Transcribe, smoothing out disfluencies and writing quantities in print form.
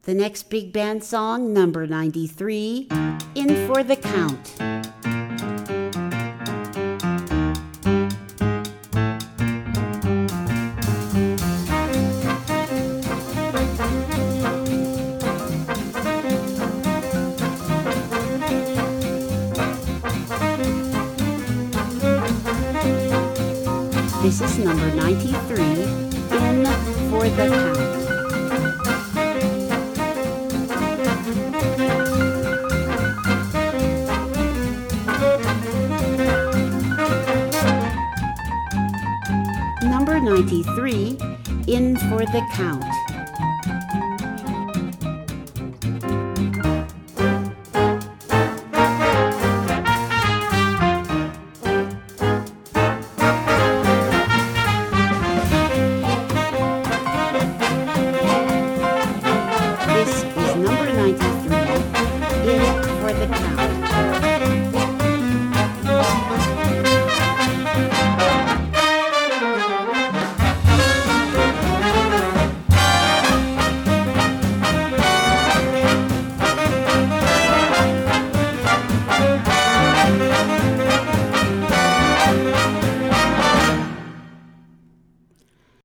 The next big band song, number 93, In for the Count. This is number 93, In for the Count. Number 93, In for the Count. This is number 93, In for the Count.